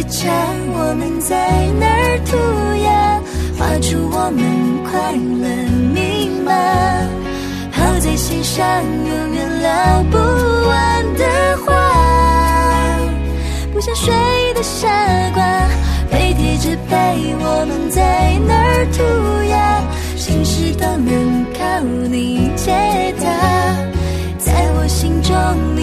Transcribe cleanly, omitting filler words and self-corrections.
机场，我们在哪儿涂鸦，画出我们快乐密码，好在心上永远聊不完的话。不想睡的傻瓜，背贴着背，我们在哪儿涂鸦，心事都能靠你解答，在我心中